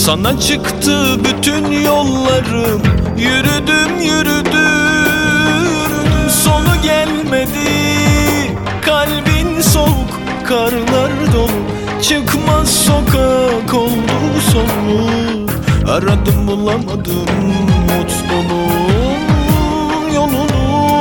Sana çıktı bütün yollarım, yürüdüm yürüdüm, sonu gelmedi. Kalbin soğuk, karlar dolu, çıkmaz sokak oldu sonu. Aradım bulamadım mutluluğun yolunu.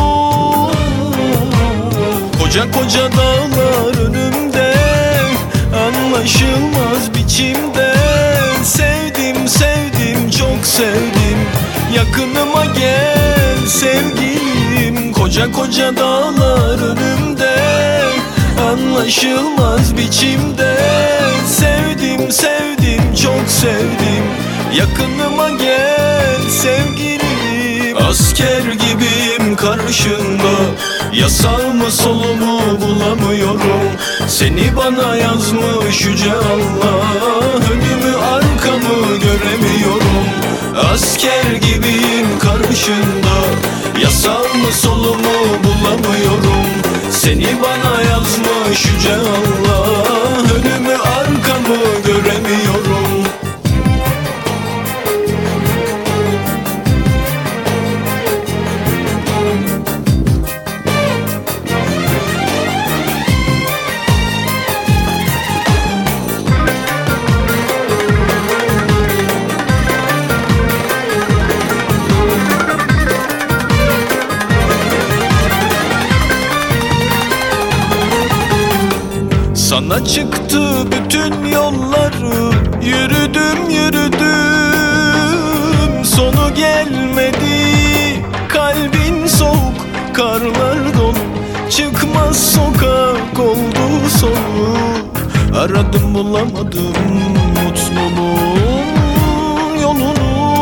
Koca koca dağlar önümde, anlaşılmaz biçimde. Sevdim sevdim çok sevdim, yakınıma gel sevgilim. Koca koca dağlar önümde, anlaşılmaz biçimde. Sevdim sevdim çok sevdim, yakınıma gel sevgilim. Asker gibiyim karşında, yasal mı sol mu bulamıyorum. Seni bana yazmış yüce Allah, önümü arkamı göremiyorum. Asker gibiyim karşında, yasal mı sol mu bulamıyorum. Seni bana yazmış yüce Allah, önümü arkamı göremiyorum. Sana çıktı bütün yolları, yürüdüm yürüdüm, sonu gelmedi. Kalbin soğuk, karlar dolu, çıkmaz sokak oldu sonu. Aradım bulamadım mutluluğun yolunu.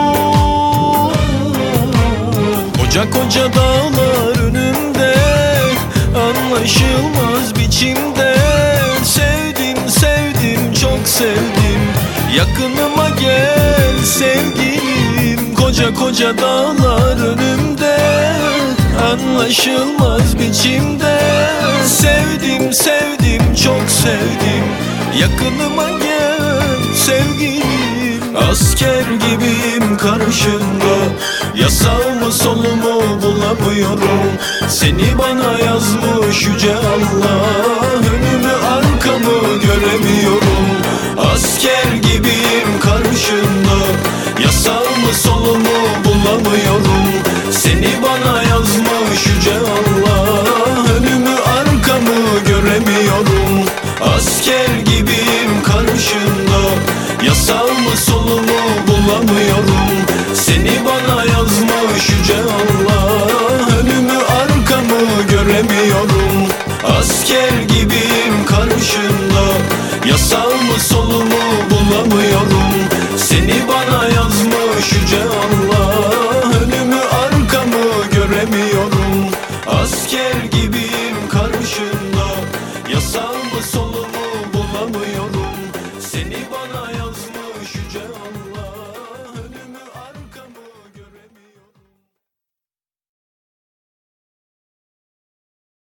Koca koca dağlar önümde, anlaşılmaz biçimde. Sevdim sevdim çok sevdim, yakınıma gel sevgilim. Koca koca dağlar önümde, anlaşılmaz biçimde. Sevdim sevdim çok sevdim, yakınıma gel sevgilim. Asker gibiyim karşında, yasal mı sol mu bulamıyorum. Seni bana yazmış yüce Allah, önümü arkamı göremiyorum. Asker gibiyim karşında, yasal mı sol mu bulamıyorum. Seni bana yazmış yüce Allah, önümü arkamı göremiyorum. Asker gibiyim karşında, yasal mı sol mu bulamıyorum. Seni bana yazmış yüce Allah, önümü arkamı göremiyorum. Asker gibiyim karşında, yasal mı sol mu bulamıyorum. Seni bana yazmış yüce Allah, önümü arkamı göremiyorum. Asker gibiyim karşında, yasal mı sol mu bulamıyorum. Seni bana yazmış yüce Allah.